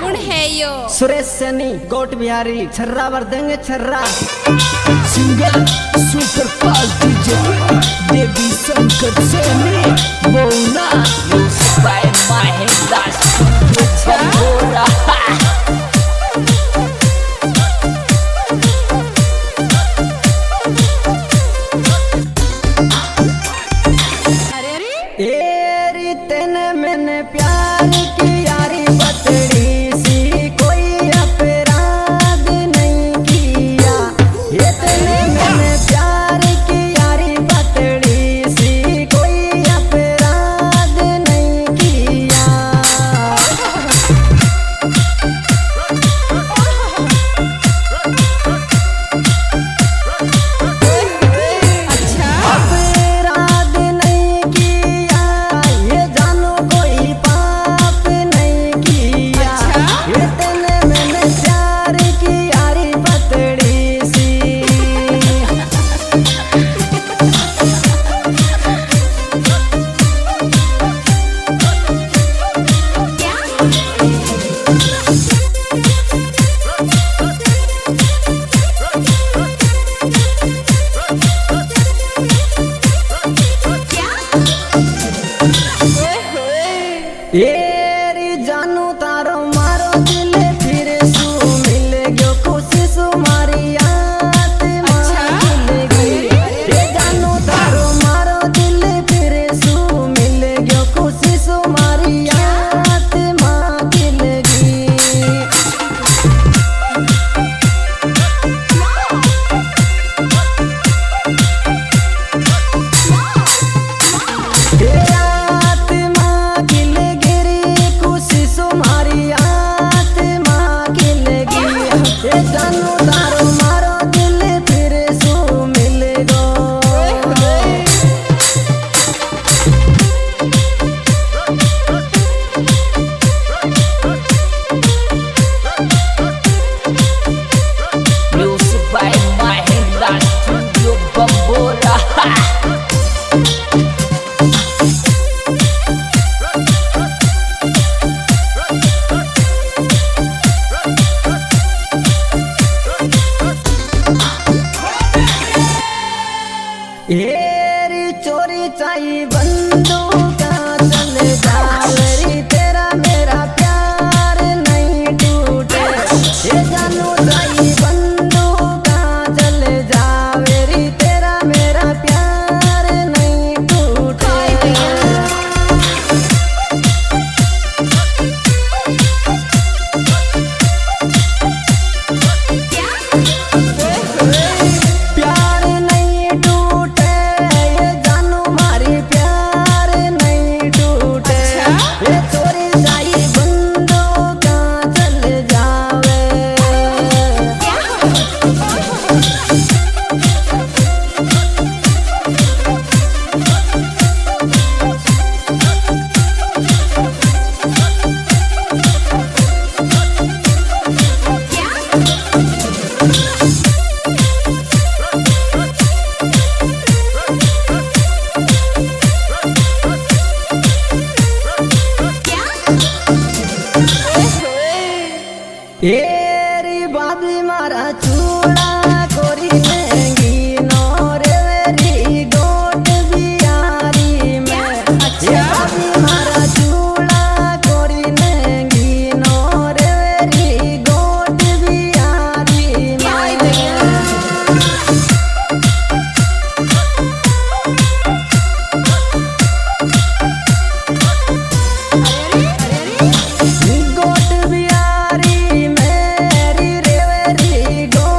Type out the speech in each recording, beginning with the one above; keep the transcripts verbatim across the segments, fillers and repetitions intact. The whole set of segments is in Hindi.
कौन है यो? सुरेश सैनी गोट बिहारी छर्रा भर देंगे छर्रा। Single super party Devi Shankar Saini बोना बाय महेंद्र बंबोरा। तेरी तेने मैंने प्यार की यारी बतड़ी सी कोई अपराध नहीं किया। ये तेने मैंने प्यार की यारी बतड़ी सी कोई अपराध नहीं किया। अच्छा अपराध नहीं किया, ये जानो कोई पाप नहीं किया। ये तेने मैंने प्यार की यारी पतड़ी सी। एरी जानू तारो मारो दिल फिर सू मिल गयो खुशी सुमारी आत्मा मिल गई। ये जानू तारो मारो दिल फिर सू मिल गयो खुशी सुमारी आत्मा मिल गई। आत्मा खिल गिरी खुशी सुमारी आत्मा खिल गई। ये जानू तारो मारो दिल फिर सू मिल गो। Music by Mahindra Studio Bambora। एरी चोरी चाई बंदूक चल जावरी तेरा मेरा प्यार नहीं टूटे। ये जानू चाई बंदूक चल जावरी तेरा मेरा प्यार नहीं टूटे। प्यार नहीं टूटे, ये जानू मारी प्यार नहीं टूटे। ये चोरी जाई बंदूक चल जावे। एरी बाबी मारा चूड़ा कोरी महंगी नोरे वेरी गोट बिहारी में। ये बाबी मारा चूड़ा कोरी महंगी नोरे वेरी गोट बिहारी में। गोट बिहारी मेरी रेवरी गो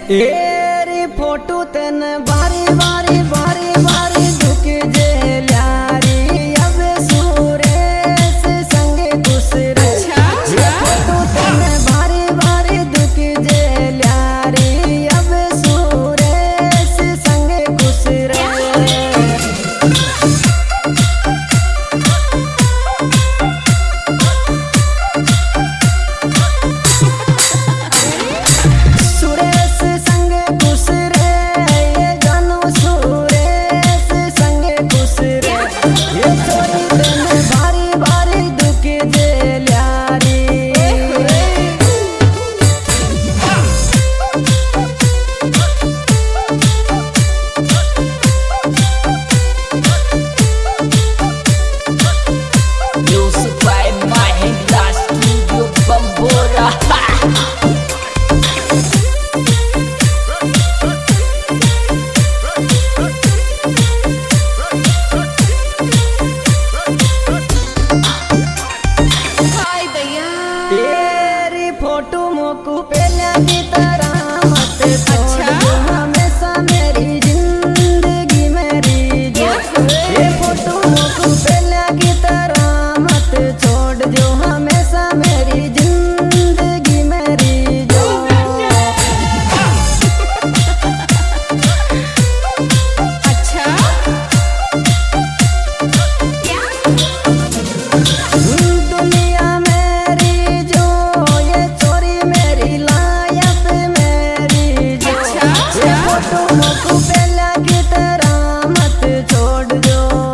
एरी फोटो तेन बारी बारी बारी बारी दुख जे ल्यारी अब सुरेश संगे खुश रे। ये फोटो तेन बारी बारी दुख जे ल्यारी अब सुरेश संगे खुश रे। फोटो मोकू पहला की तरह मत छोड़ दो हमेशा मेरी जिंदगी मेरी जो। ये फोटो मोकू पहला की तरह मत छोड़ दो हमेशा मेरी जिंदगी मेरी जो। अच्छा दुनिया मेरी जो ये चोरी मेरी लायक मेरी जो। ये फोटो मोकू पहला की तरह मत छोड़ दो।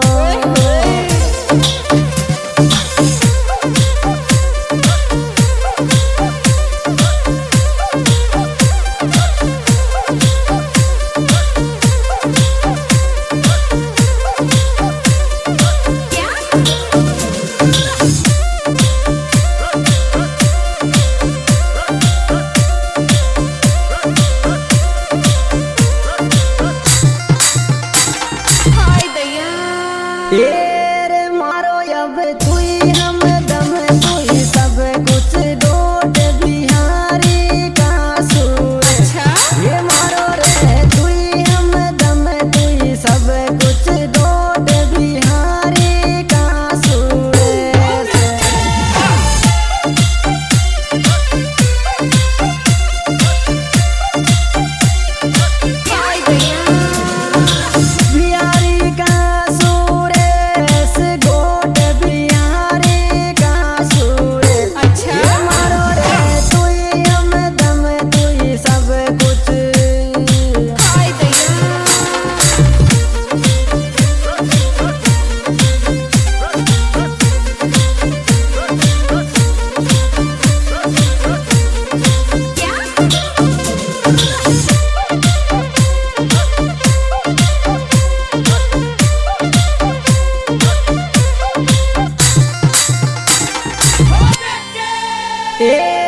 तेरे मारो अब तुई हम दम तुई सब कुछ डोट बिहारी का सूर। ये मारो रे तुई हम दम तुई सब कुछ डोट बिहारी का सूर। बिहारी का ए